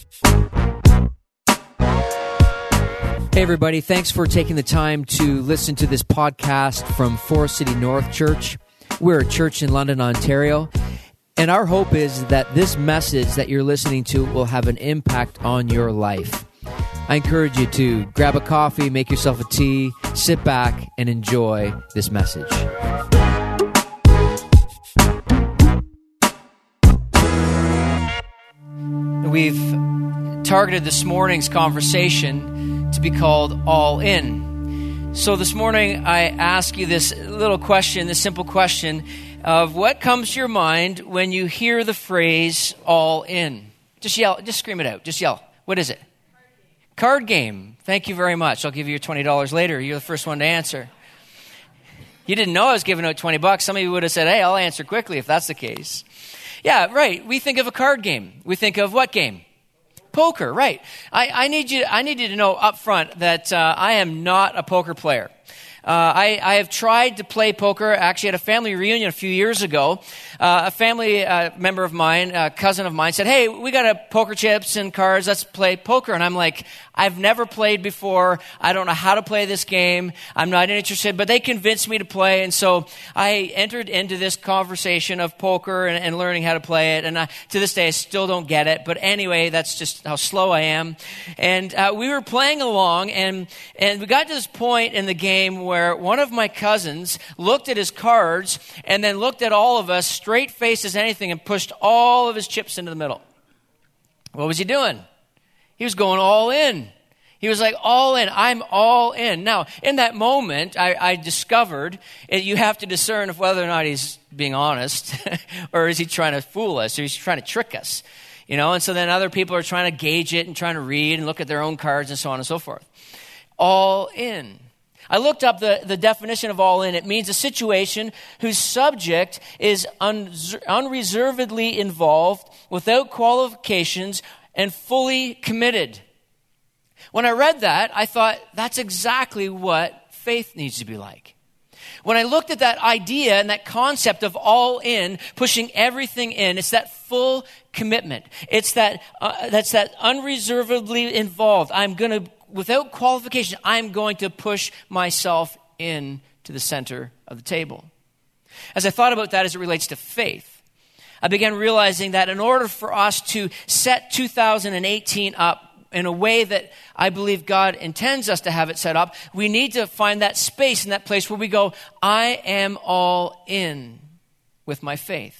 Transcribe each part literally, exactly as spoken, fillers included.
Hey everybody, thanks for taking the time to listen to this podcast from Forest City North Church. We're a church in London, Ontario, and our hope is that this message that you're listening to will have an impact on your life. I encourage you to grab a coffee, make yourself a tea, sit back, and enjoy this message. We've targeted this morning's conversation to be called All In. So this morning, I ask you this little question, this simple question of what comes to your mind when you hear the phrase all in? Just yell, just scream it out. Just yell. What is it? Card game. Card game. Thank you very much. I'll give you your twenty dollars later. You're the first one to answer. You didn't know I was giving out twenty bucks. Some of you would have said, hey, I'll answer quickly if that's the case. Yeah, right. We think of a card game. We think of what game? Poker, right. I, I need you I need you to know up front that uh, I am not a poker player. Uh, I, I have tried to play poker, actually at a family reunion a few years ago. Uh, a family uh, member of mine, a cousin of mine, said, hey, we got a poker chips and cards, let's play poker. And I'm like, I've never played before. I don't know how to play this game. I'm not interested, but they convinced me to play. And so I entered into this conversation of poker and, and learning how to play it. And I, to this day, I still don't get it. But anyway, that's just how slow I am. And uh, we were playing along, and, and we got to this point in the game where where one of my cousins looked at his cards and then looked at all of us straight-faced as anything and pushed all of his chips into the middle. What was he doing? He was going all in. He was like, all in. I'm all in. Now, in that moment, I, I discovered it, you have to discern if whether or not he's being honest or is he trying to fool us or is he trying to trick us. You know, and so then other people are trying to gauge it and trying to read and look at their own cards and so on and so forth. All in. I looked up the, the definition of all in. It means a situation whose subject is un, unreservedly involved, without qualifications, and fully committed. When I read that, I thought, that's exactly what faith needs to be like. When I looked at that idea and that concept of all in, pushing everything in, it's that full commitment. It's that uh, that's that unreservedly involved. I'm going to Without qualification, I'm going to push myself in to the center of the table. As I thought about that as it relates to faith, I began realizing that in order for us to set two thousand eighteen up in a way that I believe God intends us to have it set up, we need to find that space and that place where we go, I am all in with my faith.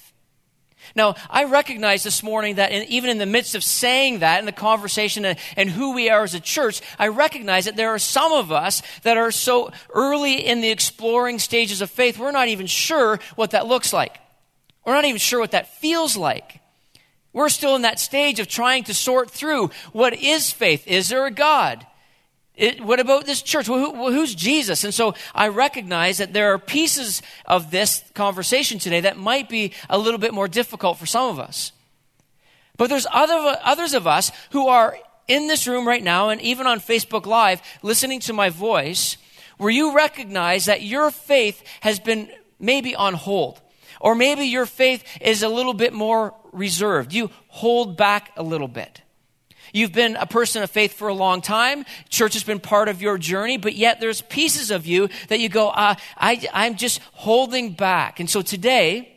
Now, I recognize this morning that in, even in the midst of saying that, in the conversation and, and who we are as a church, I recognize that there are some of us that are so early in the exploring stages of faith, we're not even sure what that looks like. We're not even sure what that feels like. We're still in that stage of trying to sort through what is faith. Is there a God? It, what about this church? Well, who, who's Jesus? And so I recognize that there are pieces of this conversation today that might be a little bit more difficult for some of us. But there's other others of us who are in this room right now and even on Facebook Live listening to my voice, where you recognize that your faith has been maybe on hold. Or maybe your faith is a little bit more reserved. You hold back a little bit. You've been a person of faith for a long time. Church has been part of your journey, but yet there's pieces of you that you go, uh, I, I'm just holding back. And so today,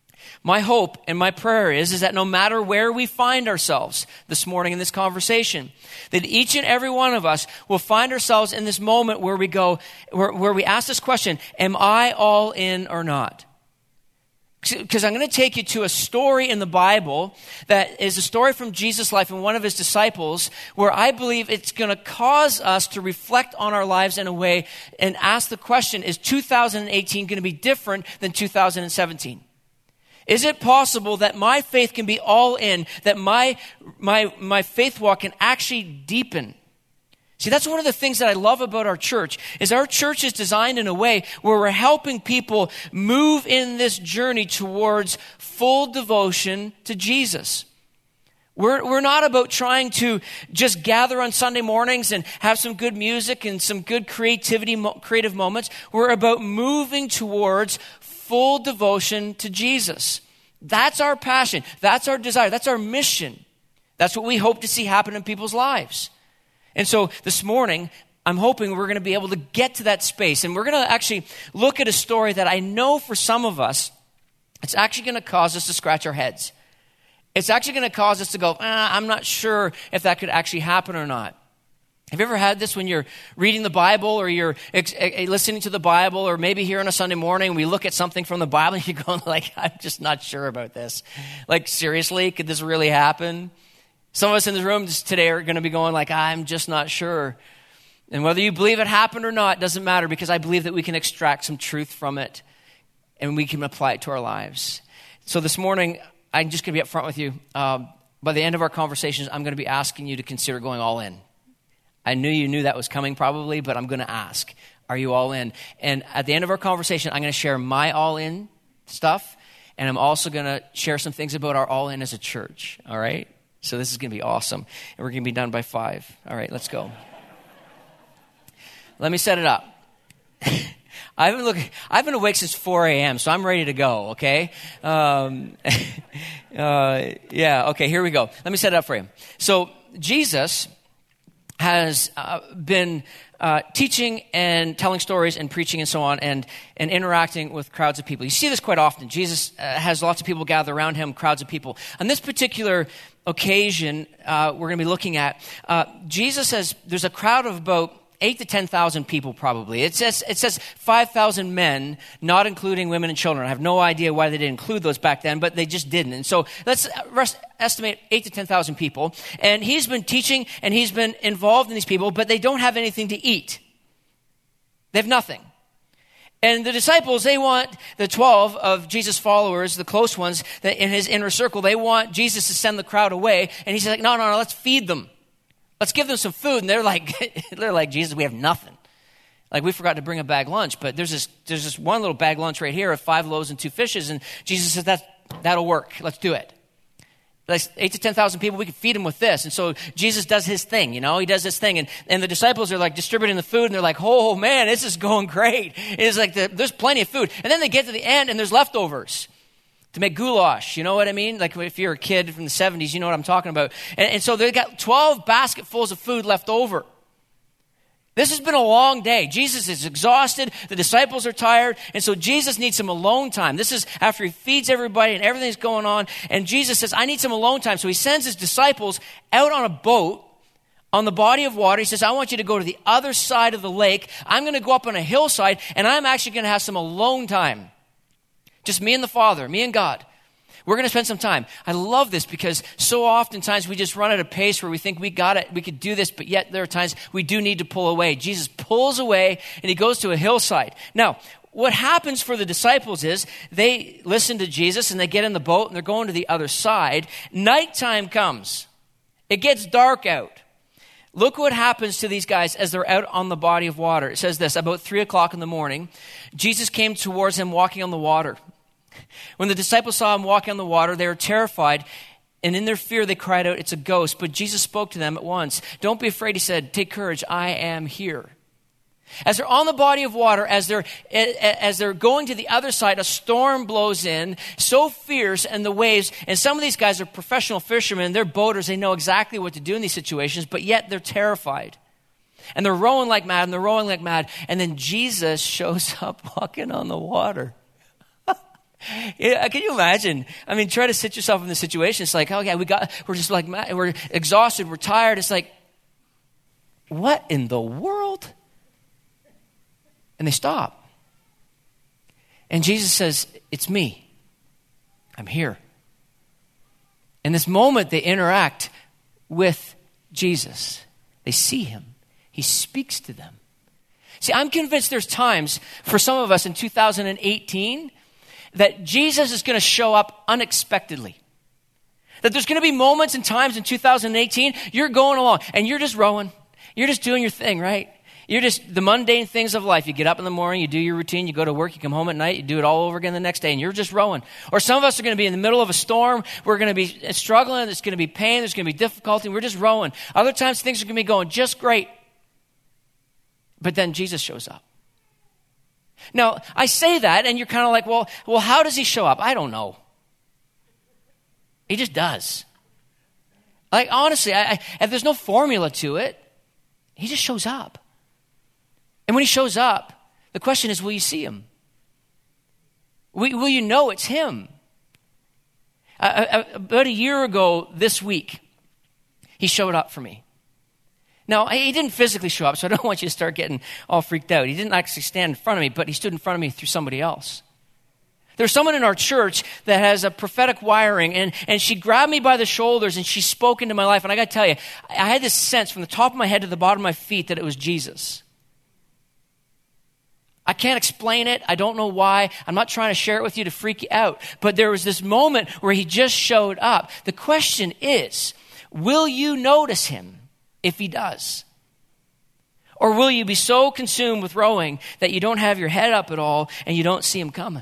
my hope and my prayer is, is that no matter where we find ourselves this morning in this conversation, that each and every one of us will find ourselves in this moment where we go, where, where we ask this question, am I all in or not? Because I'm going to take you to a story in the Bible that is a story from Jesus' life and one of his disciples, where I believe it's going to cause us to reflect on our lives in a way and ask the question, is two thousand eighteen going to be different than two thousand seventeen? Is it possible that my faith can be all in, that my, my, my faith walk can actually deepen? See, that's one of the things that I love about our church, is our church is designed in a way where we're helping people move in this journey towards full devotion to Jesus. We're, we're not about trying to just gather on Sunday mornings and have some good music and some good creativity, creative moments. We're about moving towards full devotion to Jesus. That's our passion. That's our desire. That's our mission. That's what we hope to see happen in people's lives. And so this morning, I'm hoping we're going to be able to get to that space. And we're going to actually look at a story that I know for some of us, it's actually going to cause us to scratch our heads. It's actually going to cause us to go, ah, I'm not sure if that could actually happen or not. Have you ever had this when you're reading the Bible or you're ex- listening to the Bible, or maybe here on a Sunday morning we look at something from the Bible and you're going like, I'm just not sure about this. Like, seriously, could this really happen? Some of us in this room today are going to be going like, I'm just not sure. And whether you believe it happened or not doesn't matter, because I believe that we can extract some truth from it and we can apply it to our lives. So this morning, I'm just going to be upfront with you. Um, by the end of our conversations, I'm going to be asking you to consider going all in. I knew you knew that was coming probably, but I'm going to ask, are you all in? And at the end of our conversation, I'm going to share my all in stuff, and I'm also going to share some things about our all in as a church, all right? So this is going to be awesome, and we're going to be done by five. All right, let's go. Let me set it up. I've been looking. I've been awake since four a.m., so I'm ready to go, okay? Um, uh, yeah, okay, here we go. Let me set it up for you. So Jesus has uh, been uh, teaching and telling stories and preaching and so on, and, and interacting with crowds of people. You see this quite often. Jesus uh, has lots of people gather around him, crowds of people. On this particular occasion uh, we're going to be looking at, uh, Jesus says there's a crowd of about eight to ten thousand people probably. It says it says five thousand men, not including women and children. I have no idea why they didn't include those back then, but they just didn't. And so let's rest, estimate eight to ten thousand people. And he's been teaching and he's been involved in these people, but they don't have anything to eat. They have nothing. And the disciples, they want the twelve of Jesus' followers, the close ones that in his inner circle, they want Jesus to send the crowd away. And he's like, no, no, no, let's feed them. Let's give them some food. And they're like, they're like, Jesus, we have nothing. Like, we forgot to bring a bag lunch, but there's this, there's this one little bag lunch right here of five loaves and two fishes. And Jesus says, that, that'll work. Let's do it. Like eight to ten thousand people, we can feed them with this. And so Jesus does his thing, you know, he does this thing. And, and the disciples are like distributing the food, and they're like, oh man, this is going great. It's like, the, there's plenty of food. And then they get to the end and there's leftovers to make goulash. You know what I mean? Like, if you're a kid from the seventies, you know what I'm talking about. And, and so they got twelve basketfuls of food left over. This has been a long day. Jesus is exhausted. The disciples are tired. And so Jesus needs some alone time. This is after he feeds everybody and everything's going on. And Jesus says, I need some alone time. So he sends his disciples out on a boat on the body of water. He says, I want you to go to the other side of the lake. I'm going to go up on a hillside, and I'm actually going to have some alone time. Just me and the Father, me and God. We're going to spend some time. I love this because so oftentimes we just run at a pace where we think we got it, we could do this, but yet there are times we do need to pull away. Jesus pulls away and he goes to a hillside. Now, what happens for the disciples is they listen to Jesus and they get in the boat and they're going to the other side. Nighttime comes. It gets dark out. Look what happens to these guys as they're out on the body of water. It says this, about three o'clock in the morning, Jesus came towards them walking on the water. When the disciples saw him walking on the water, they were terrified, and in their fear they cried out, it's a ghost. But Jesus spoke to them at once. Don't be afraid, he said, take courage, I am here. As they're on the body of water, as they're as they're going to the other side, a storm blows in, so fierce, and the waves, and some of these guys are professional fishermen, they're boaters, they know exactly what to do in these situations, but yet they're terrified. And they're rowing like mad, and they're rowing like mad, and then Jesus shows up walking on the water. Yeah, can you imagine? I mean, try to sit yourself in the situation. It's like, oh yeah, we got, we're just like, we're exhausted, we're tired. It's like, what in the world? And they stop. And Jesus says, it's me. I'm here. In this moment, they interact with Jesus. They see him. He speaks to them. See, I'm convinced there's times for some of us in two thousand eighteen that Jesus is going to show up unexpectedly. That there's going to be moments and times in two thousand eighteen, you're going along and you're just rowing. You're just doing your thing, right? You're just the mundane things of life. You get up in the morning, you do your routine, you go to work, you come home at night, you do it all over again the next day, and you're just rowing. Or some of us are going to be in the middle of a storm. We're going to be struggling. There's going to be pain. There's going to be difficulty. We're just rowing. Other times things are going to be going just great. But then Jesus shows up. Now, I say that, and you're kind of like, well, well, how does he show up? I don't know. He just does. Like, honestly, I, I, if there's no formula to it, he just shows up. And when he shows up, the question is, will you see him? Will, will you know it's him? Uh, about a year ago this week, he showed up for me. Now, he didn't physically show up, so I don't want you to start getting all freaked out. He didn't actually stand in front of me, but he stood in front of me through somebody else. There's someone in our church that has a prophetic wiring, and, and she grabbed me by the shoulders, and she spoke into my life. And I got to tell you, I had this sense from the top of my head to the bottom of my feet that it was Jesus. I can't explain it. I don't know why. I'm not trying to share it with you to freak you out. But there was this moment where he just showed up. The question is, will you notice him if he does? Or will you be so consumed with rowing that you don't have your head up at all and you don't see him coming?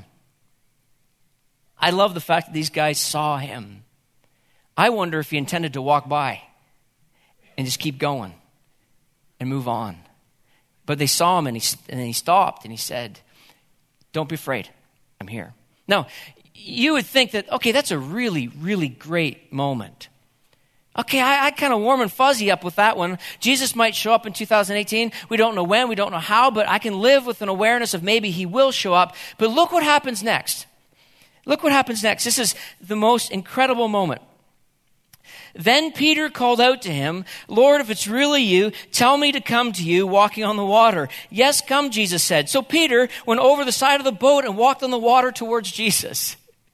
I love the fact that these guys saw him. I wonder if he intended to walk by and just keep going and move on. But they saw him and he, and he stopped and he said, don't be afraid, I'm here. Now, you would think that, okay, that's a really, really great moment. Okay, I, I kind of warm and fuzzy up with that one. Jesus might show up in two thousand eighteen. We don't know when, we don't know how, but I can live with an awareness of maybe he will show up. But look what happens next. Look what happens next. This is the most incredible moment. Then Peter called out to him, Lord, if it's really you, tell me to come to you walking on the water. Yes, come, Jesus said. So Peter went over the side of the boat and walked on the water towards Jesus.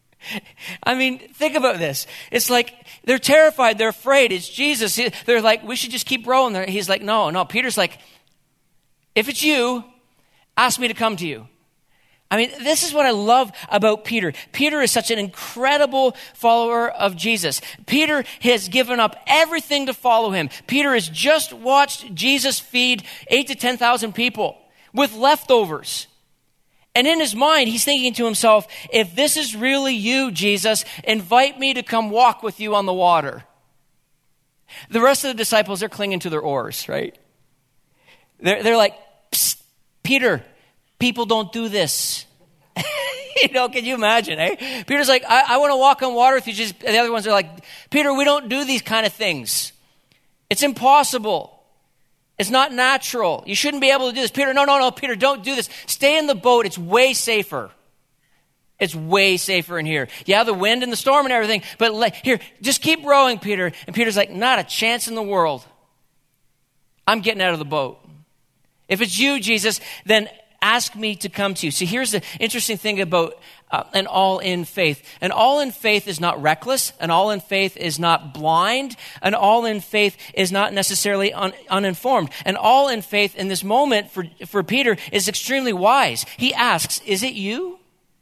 I mean, think about this. It's like they're terrified. They're afraid. It's Jesus. They're like, we should just keep rowing. He's like, no, no. Peter's like, if it's you, ask me to come to you. I mean, this is what I love about Peter. Peter is such an incredible follower of Jesus. Peter has given up everything to follow him. Peter has just watched Jesus feed eight to ten thousand people with leftovers. And in his mind, he's thinking to himself, if this is really you, Jesus, invite me to come walk with you on the water. The rest of the disciples are clinging to their oars, right? They're, they're like, psst, Peter, people don't do this. You know, can you imagine, eh? Peter's like, I, I want to walk on water with you. Just, the other ones are like, Peter, we don't do these kind of things. It's impossible. It's not natural. You shouldn't be able to do this. Peter, no, no, no, Peter, don't do this. Stay in the boat. It's way safer. It's way safer in here. Yeah, the wind and the storm and everything, but let, here, just keep rowing, Peter. And Peter's like, not a chance in the world. I'm getting out of the boat. If it's you, Jesus, then ask me to come to you. See, here's the interesting thing about uh, an all-in faith. An all-in faith is not reckless. An all-in faith is not blind. An all-in faith is not necessarily un- uninformed. An all-in faith in this moment for, for Peter is extremely wise. He asks, is it you?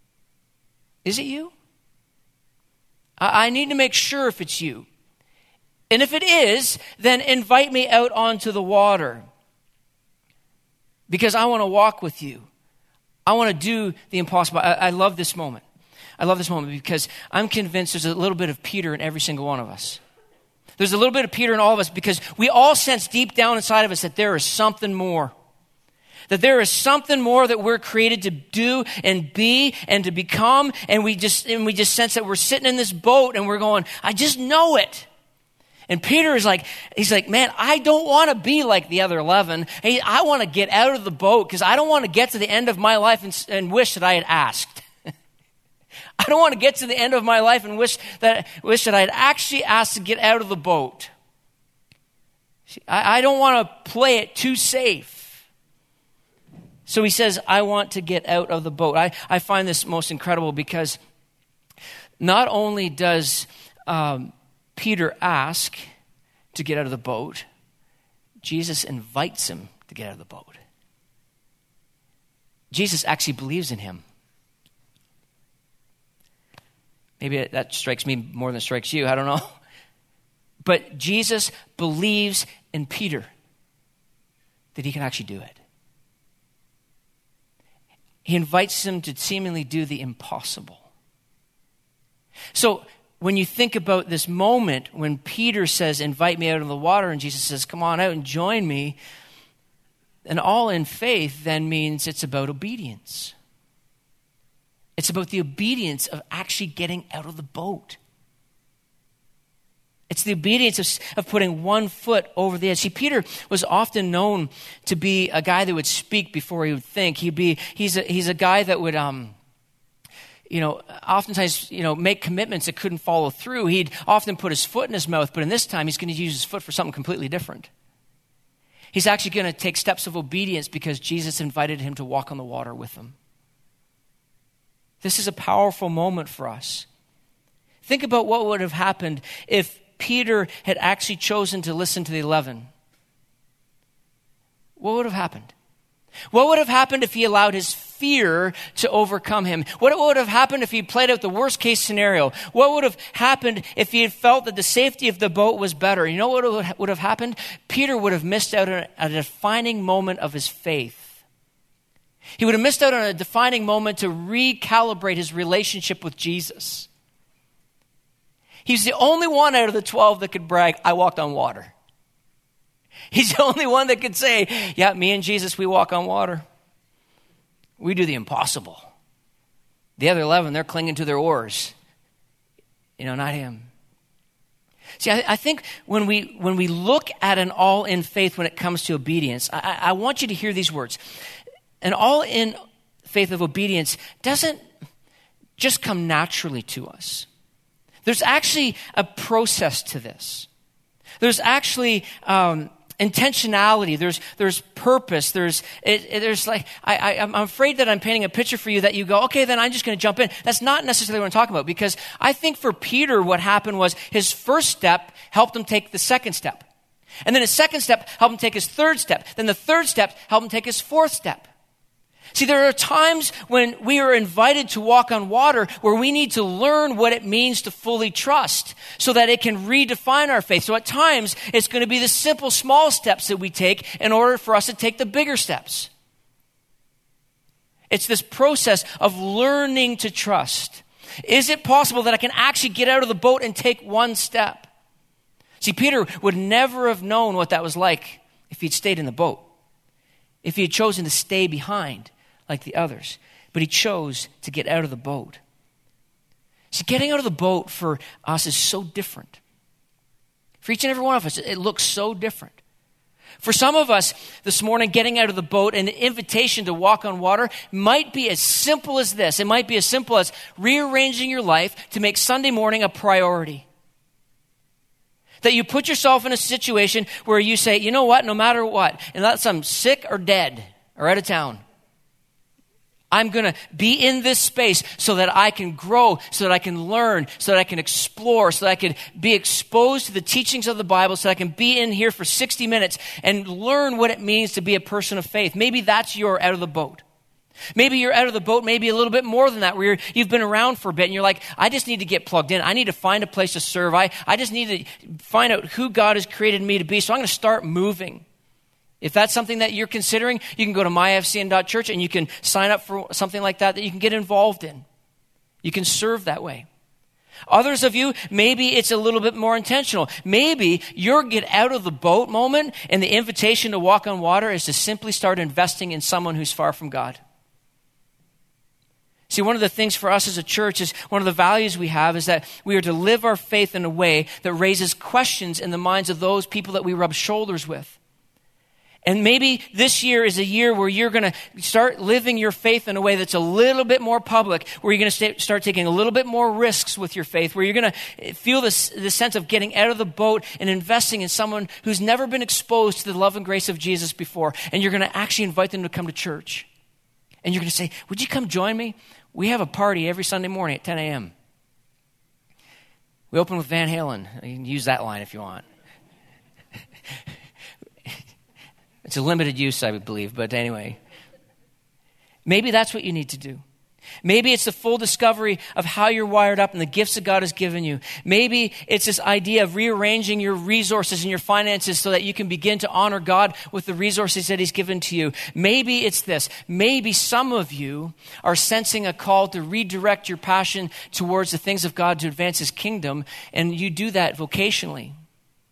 Is it you? I, I need to make sure if it's you. And if it is, then invite me out onto the water. Because I want to walk with you. I want to do the impossible. I, I love this moment. I love this moment because I'm convinced there's a little bit of Peter in every single one of us. There's a little bit of Peter in all of us because we all sense deep down inside of us that there is something more. That there is something more that we're created to do and be and to become. And we just, and we just sense that we're sitting in this boat and we're going, I just know it. And Peter is like, he's like, man, I don't want to be like the other eleven. Hey, I want to get out of the boat because I don't want to get to the end of my life and, and wish that I had asked. I don't want to get to the end of my life and wish that wish that I had actually asked to get out of the boat. I, I don't want to play it too safe. So he says, I want to get out of the boat. I, I find this most incredible because not only does um, Peter ask to get out of the boat, Jesus invites him to get out of the boat. Jesus actually believes in him. Maybe that strikes me more than it strikes you. I don't know. But Jesus believes in Peter that he can actually do it. He invites him to seemingly do the impossible. So when you think about this moment when Peter says, invite me out of the water, and Jesus says, come on out and join me, an all in faith then means it's about obedience. It's about the obedience of actually getting out of the boat. It's It's the obedience of, of putting one foot over the edge. See, Peter was often known to be a guy that would speak before he would think. He'd be, he's a, he's a guy that would, um, you know, oftentimes, you know, make commitments that couldn't follow through. He'd often put his foot in his mouth, but in this time, he's going to use his foot for something completely different. He's actually going to take steps of obedience because Jesus invited him to walk on the water with him. This is a powerful moment for us. Think about what would have happened if Peter had actually chosen to listen to the eleven. What would have happened? What would have happened if he allowed his fear to overcome him? What would have happened if he played out the worst case scenario? What would have happened if he had felt that the safety of the boat was better? You know what would have happened? Peter would have missed out on a defining moment of his faith. He would have missed out on a defining moment to recalibrate his relationship with Jesus. He's the only one out of the twelve that could brag, I walked on water. He's the only one that could say, yeah, me and Jesus, we walk on water. We do the impossible. The other eleven, they're clinging to their oars. You know, not him. See, I, I think when we when we look at an all-in faith when it comes to obedience, I, I want you to hear these words. An all-in faith of obedience doesn't just come naturally to us. There's actually a process to this. There's actually um, intentionality. There's there's purpose. There's it, it, there's like I, I I'm afraid that I'm painting a picture for you that you go, okay, then I'm just going to jump in. That's not necessarily what I'm talking about, because I think for Peter, what happened was his first step helped him take the second step, and then his second step helped him take his third step. Then the third step helped him take his fourth step. See, there are times when we are invited to walk on water where we need to learn what it means to fully trust so that it can redefine our faith. So at times, it's going to be the simple, small steps that we take in order for us to take the bigger steps. It's this process of learning to trust. Is it possible that I can actually get out of the boat and take one step? See, Peter would never have known what that was like if he'd stayed in the boat, if he had chosen to stay behind like the others. But he chose to get out of the boat. See, getting out of the boat for us is so different. For each and every one of us, it looks so different. For some of us this morning, getting out of the boat and the invitation to walk on water might be as simple as this. It might be as simple as rearranging your life to make Sunday morning a priority. That you put yourself in a situation where you say, you know what, no matter what, unless I'm sick or dead or out of town, I'm going to be in this space so that I can grow, so that I can learn, so that I can explore, so that I can be exposed to the teachings of the Bible, so that I can be in here for sixty minutes and learn what it means to be a person of faith. Maybe that's your out of the boat. Maybe you're out of the boat, maybe a little bit more than that, where you're, you've been around for a bit and you're like, I just need to get plugged in. I need to find a place to serve. I, I just need to find out who God has created me to be, so I'm going to start moving. If that's something that you're considering, you can go to my f c n dot church and you can sign up for something like that that you can get involved in. You can serve that way. Others of you, maybe it's a little bit more intentional. Maybe your get out of the boat moment and the invitation to walk on water is to simply start investing in someone who's far from God. See, one of the things for us as a church is one of the values we have is that we are to live our faith in a way that raises questions in the minds of those people that we rub shoulders with. And maybe this year is a year where you're going to start living your faith in a way that's a little bit more public, where you're going to start taking a little bit more risks with your faith, where you're going to feel this, this sense of getting out of the boat and investing in someone who's never been exposed to the love and grace of Jesus before. And you're going to actually invite them to come to church. And you're going to say, would you come join me? We have a party every Sunday morning at ten a.m. We open with Van Halen. You can use that line if you want. It's a limited use, I would believe, but anyway. Maybe that's what you need to do. Maybe it's the full discovery of how you're wired up and the gifts that God has given you. Maybe it's this idea of rearranging your resources and your finances so that you can begin to honor God with the resources that He's given to you. Maybe it's this. Maybe some of you are sensing a call to redirect your passion towards the things of God to advance His kingdom, and you do that vocationally.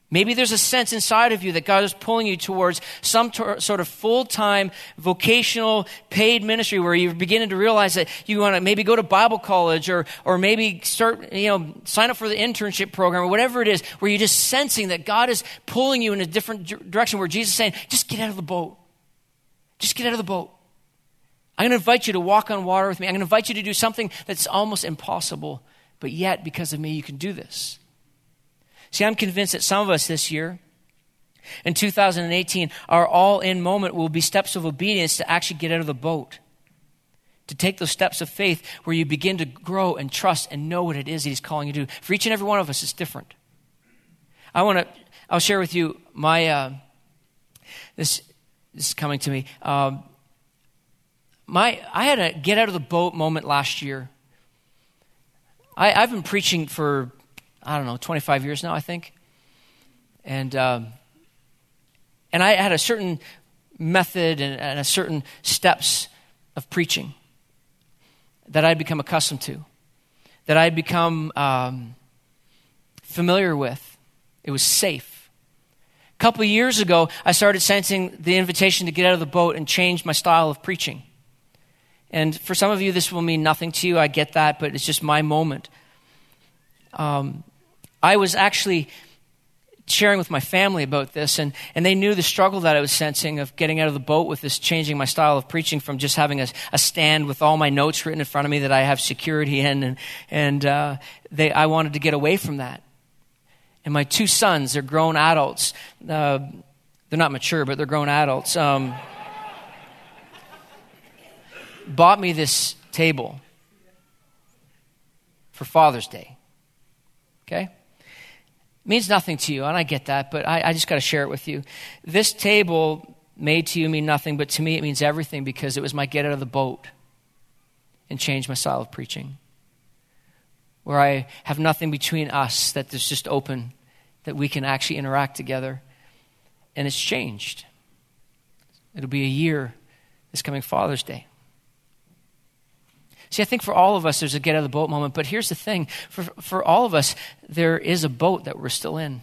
Maybe there's a sense inside of you that God is pulling you towards some tor- sort of full-time vocational paid ministry where you're beginning to realize that you want to maybe go to Bible college or or maybe start, you know, sign up for the internship program or whatever it is, where you're just sensing that God is pulling you in a different d- direction, where Jesus is saying, just get out of the boat. Just get out of the boat. I'm going to invite you to walk on water with me. I'm going to invite you to do something that's almost impossible, but yet because of me, you can do this. See, I'm convinced that some of us this year, in two thousand eighteen, our all-in moment will be steps of obedience to actually get out of the boat, to take those steps of faith where you begin to grow and trust and know what it is he's calling you to do. For each and every one of us, it's different. I want to, I'll share with you my, uh, this, this is coming to me. Um, my, I had a get out of the boat moment last year. I, I've been preaching for I don't know, twenty-five years now, I think. And um, and I had a certain method and, and a certain steps of preaching that I'd become accustomed to, that I'd become um, familiar with. It was safe. A couple of years ago, I started sensing the invitation to get out of the boat and change my style of preaching. And for some of you, this will mean nothing to you. I get that, but it's just my moment. Um, I was actually sharing with my family about this, and, and they knew the struggle that I was sensing of getting out of the boat with this, changing my style of preaching from just having a, a stand with all my notes written in front of me that I have security in, and, and uh, they, I wanted to get away from that. And my two sons, they're grown adults. Uh, they're not mature, but they're grown adults. Um, bought me this table for Father's Day. Okay? Means nothing to you, and I get that, but I, I just got to share it with you. This table may to you mean nothing, but to me it means everything, because it was my get out of the boat and change my style of preaching, where I have nothing between us, that is just open, that we can actually interact together, and it's changed. It'll be a year this coming Father's Day. See, I think for all of us, there's a get out of the boat moment. But here's the thing. For, for all of us, there is a boat that we're still in.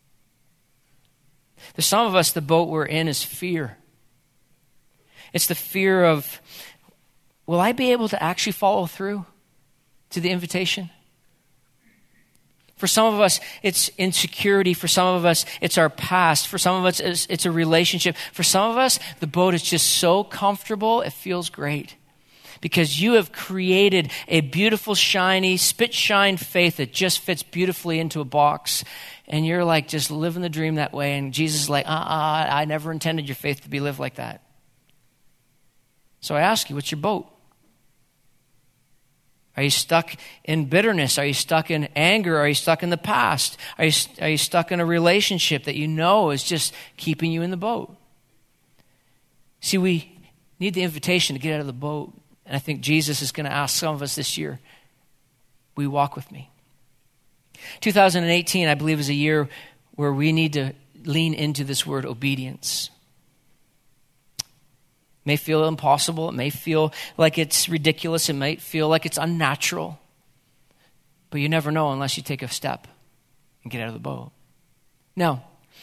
For some of us, the boat we're in is fear. It's the fear of, will I be able to actually follow through to the invitation? For some of us, it's insecurity. For some of us, it's our past. For some of us, it's, it's a relationship. For some of us, the boat is just so comfortable, it feels great. Because you have created a beautiful, shiny, spit-shine faith that just fits beautifully into a box. And you're like just living the dream that way. And Jesus is like, uh-uh, I never intended your faith to be lived like that. So I ask you, what's your boat? Are you stuck in bitterness? Are you stuck in anger? Are you stuck in the past? Are you, are you stuck in a relationship that you know is just keeping you in the boat? See, we need the invitation to get out of the boat. And I think Jesus is going to ask some of us this year, will you walk with me? two thousand eighteen, I believe, is a year where we need to lean into this word obedience. It may feel impossible. It may feel like it's ridiculous. It might feel like it's unnatural. But you never know unless you take a step and get out of the boat. Now,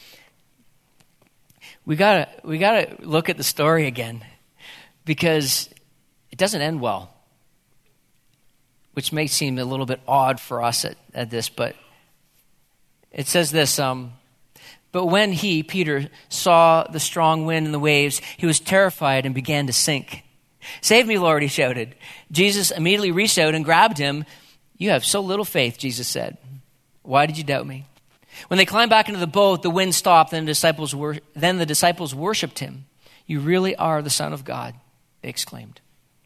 we gotta we gotta look at the story again, because it doesn't end well, which may seem a little bit odd for us at, at this, but it says this, um, but when he, Peter, saw the strong wind and the waves, he was terrified and began to sink. Save me, Lord, he shouted. Jesus immediately reached out and grabbed him. You have so little faith, Jesus said. Why did you doubt me? When they climbed back into the boat, the wind stopped, and the disciples were, then the disciples worshipped him. You really are the Son of God, they exclaimed.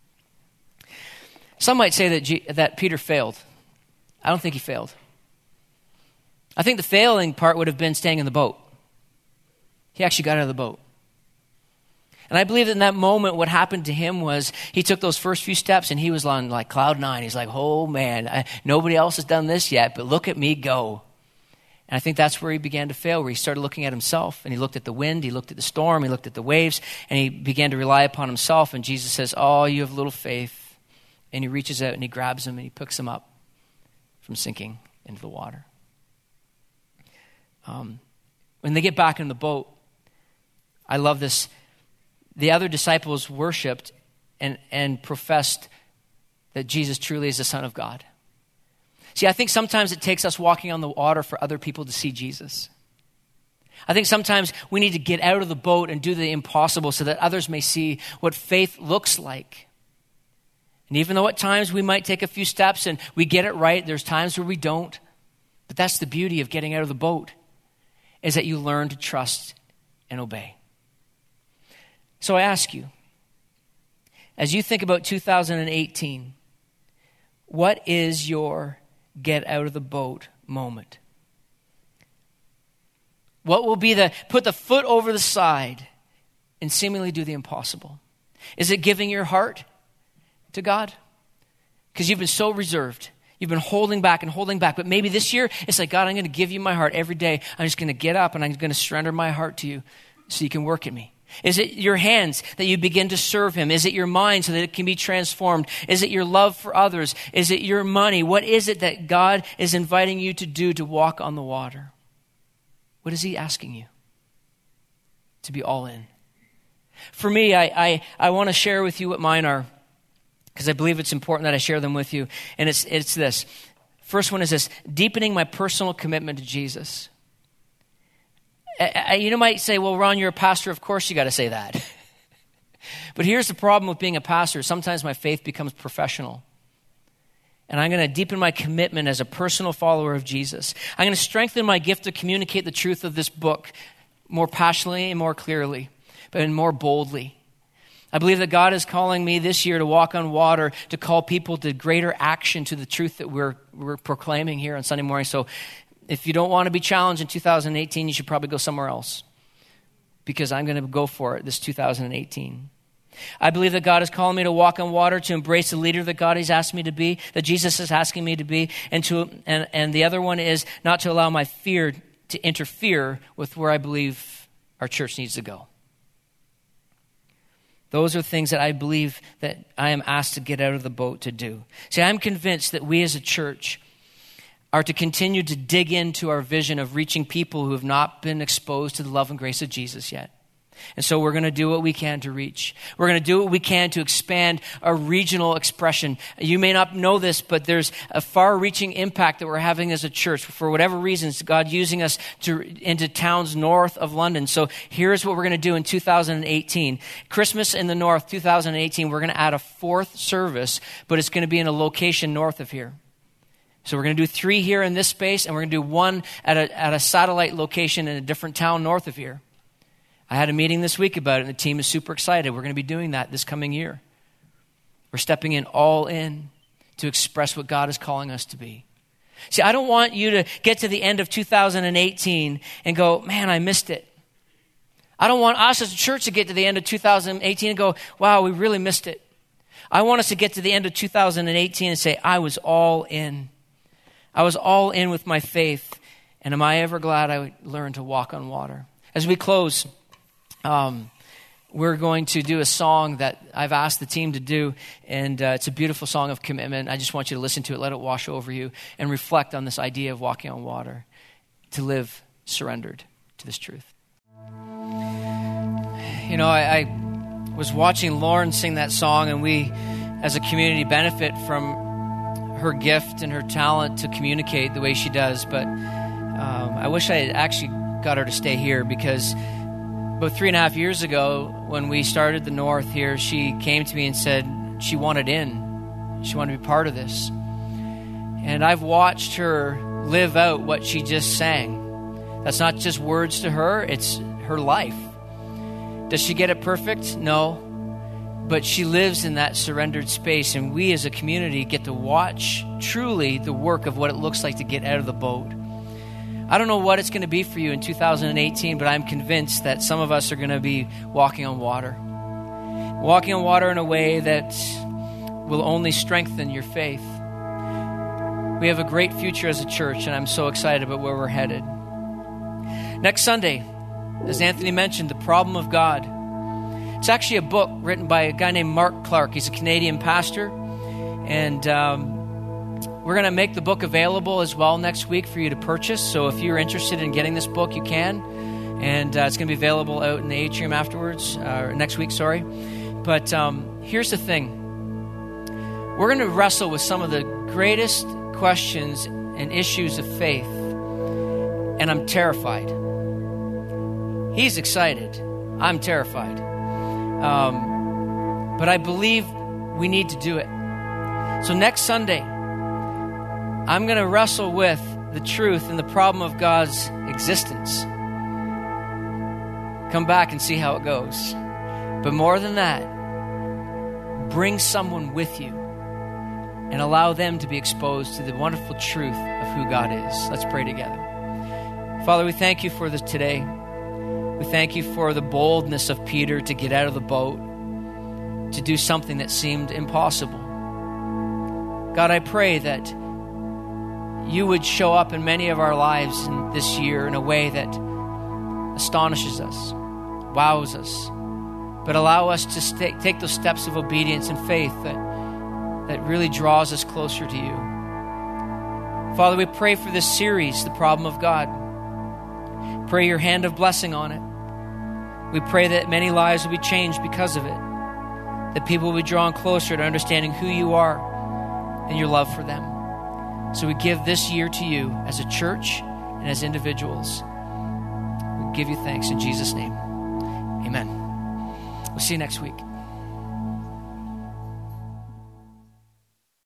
Some might say that G- that Peter failed. I don't think he failed. I think the failing part would have been staying in the boat. He actually got out of the boat. And I believe that in that moment, what happened to him was he took those first few steps and he was on like cloud nine. He's like, oh man, I, nobody else has done this yet, but look at me go. And I think that's where he began to fail, where he started looking at himself, and he looked at the wind, he looked at the storm, he looked at the waves, and he began to rely upon himself. And Jesus says, oh, you have little faith. And he reaches out and he grabs him and he picks him up from sinking into the water. Um, When they get back in the boat, I love this. The other disciples worshiped and, and professed that Jesus truly is the Son of God. See, I think sometimes it takes us walking on the water for other people to see Jesus. I think sometimes we need to get out of the boat and do the impossible so that others may see what faith looks like. And even though at times we might take a few steps and we get it right, there's times where we don't. But that's the beauty of getting out of the boat, is that you learn to trust and obey. So I ask you, as you think about two thousand eighteen, what is your get out of the boat moment? What will be the put the foot over the side and seemingly do the impossible? Is it giving your heart to God? Because you've been so reserved. You've been holding back and holding back. But maybe this year, it's like, God, I'm going to give you my heart every day. I'm just going to get up and I'm going to surrender my heart to you so you can work in me. Is it your hands that you begin to serve him? Is it your mind so that it can be transformed? Is it your love for others? Is it your money? What is it that God is inviting you to do to walk on the water? What is he asking you? To be all in. For me, I, I, I want to share with you what mine are, because I believe it's important that I share them with you. And it's it's this. First one is this: deepening my personal commitment to Jesus. I, I, you might say, well, Ron, you're a pastor. Of course you got to say that. But here's the problem with being a pastor. Sometimes my faith becomes professional. And I'm going to deepen my commitment as a personal follower of Jesus. I'm going to strengthen my gift to communicate the truth of this book more passionately and more clearly, but more boldly. I believe that God is calling me this year to walk on water, to call people to greater action to the truth that we're we're proclaiming here on Sunday morning. So if you don't want to be challenged in two thousand eighteen, you should probably go somewhere else, because I'm going to go for it this two thousand eighteen. I believe that God is calling me to walk on water, to embrace the leader that God has asked me to be, that Jesus is asking me to be, and to and, and the other one is not to allow my fear to interfere with where I believe our church needs to go. Those are things that I believe that I am asked to get out of the boat to do. See, I'm convinced that we as a church are to continue to dig into our vision of reaching people who have not been exposed to the love and grace of Jesus yet. And so we're going to do what we can to reach. We're going to do what we can to expand our regional expression. You may not know this, but there's a far-reaching impact that we're having as a church. For whatever reasons, God using us to into towns north of London. So here's what we're going to do in two thousand eighteen. Christmas in the north, two thousand eighteen, we're going to add a fourth service, but it's going to be in a location north of here. So we're going to do three here in this space, and we're going to do one at a, at a satellite location in a different town north of here. I had a meeting this week about it, and the team is super excited. We're going to be doing that this coming year. We're stepping in all in to express what God is calling us to be. See, I don't want you to get to the end of two thousand eighteen and go, man, I missed it. I don't want us as a church to get to the end of two thousand eighteen and go, wow, we really missed it. I want us to get to the end of two thousand eighteen and say, I was all in. I was all in with my faith. And am I ever glad I learned to walk on water? As we close, Um, we're going to do a song that I've asked the team to do, and uh, it's a beautiful song of commitment. I just want you to listen to it, let it wash over you, and reflect on this idea of walking on water, to live surrendered to this truth. You know, I, I was watching Lauren sing that song, and we, as a community, benefit from her gift and her talent to communicate the way she does, but um, I wish I had actually got her to stay here, because about three and a half years ago, when we started the North here, she came to me and said she wanted in. She wanted to be part of this. And I've watched her live out what she just sang. That's not just words to her, it's her life. Does she get it perfect? No. But she lives in that surrendered space, and we as a community get to watch truly the work of what it looks like to get out of the boat. I don't know what it's going to be for you in two thousand eighteen, but I'm convinced that some of us are going to be walking on water. Walking on water in a way that will only strengthen your faith. We have a great future as a church, and I'm so excited about where we're headed. Next Sunday, as Anthony mentioned, The Problem of God. It's actually a book written by a guy named Mark Clark. He's a Canadian pastor, and um, we're going to make the book available as well next week for you to purchase. So if you're interested in getting this book, you can. And uh, it's going to be available out in the atrium afterwards, uh, next week, sorry. But um, here's the thing. We're going to wrestle with some of the greatest questions and issues of faith. And I'm terrified. He's excited. I'm terrified. Um, but I believe we need to do it. So next Sunday, I'm going to wrestle with the truth and the problem of God's existence. Come back and see how it goes. But more than that, bring someone with you and allow them to be exposed to the wonderful truth of who God is. Let's pray together. Father, we thank you for this today. We thank you for the boldness of Peter to get out of the boat, to do something that seemed impossible. God, I pray that you would show up in many of our lives in this year in a way that astonishes us, wows us, but allow us to stay, take those steps of obedience and faith that, that really draws us closer to you. Father, we pray for this series, The Problem of God. Pray your hand of blessing on it. We pray that many lives will be changed because of it, that people will be drawn closer to understanding who you are and your love for them. So we give this year to you as a church and as individuals. We give you thanks in Jesus' name. Amen. We'll see you next week.